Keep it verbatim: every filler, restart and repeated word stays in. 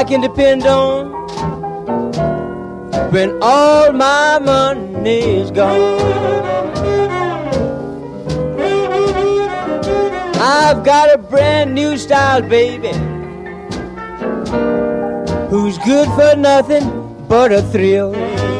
I can depend on when all my money's gone. I've got a brand new style, baby, who's good for nothing but a thrill.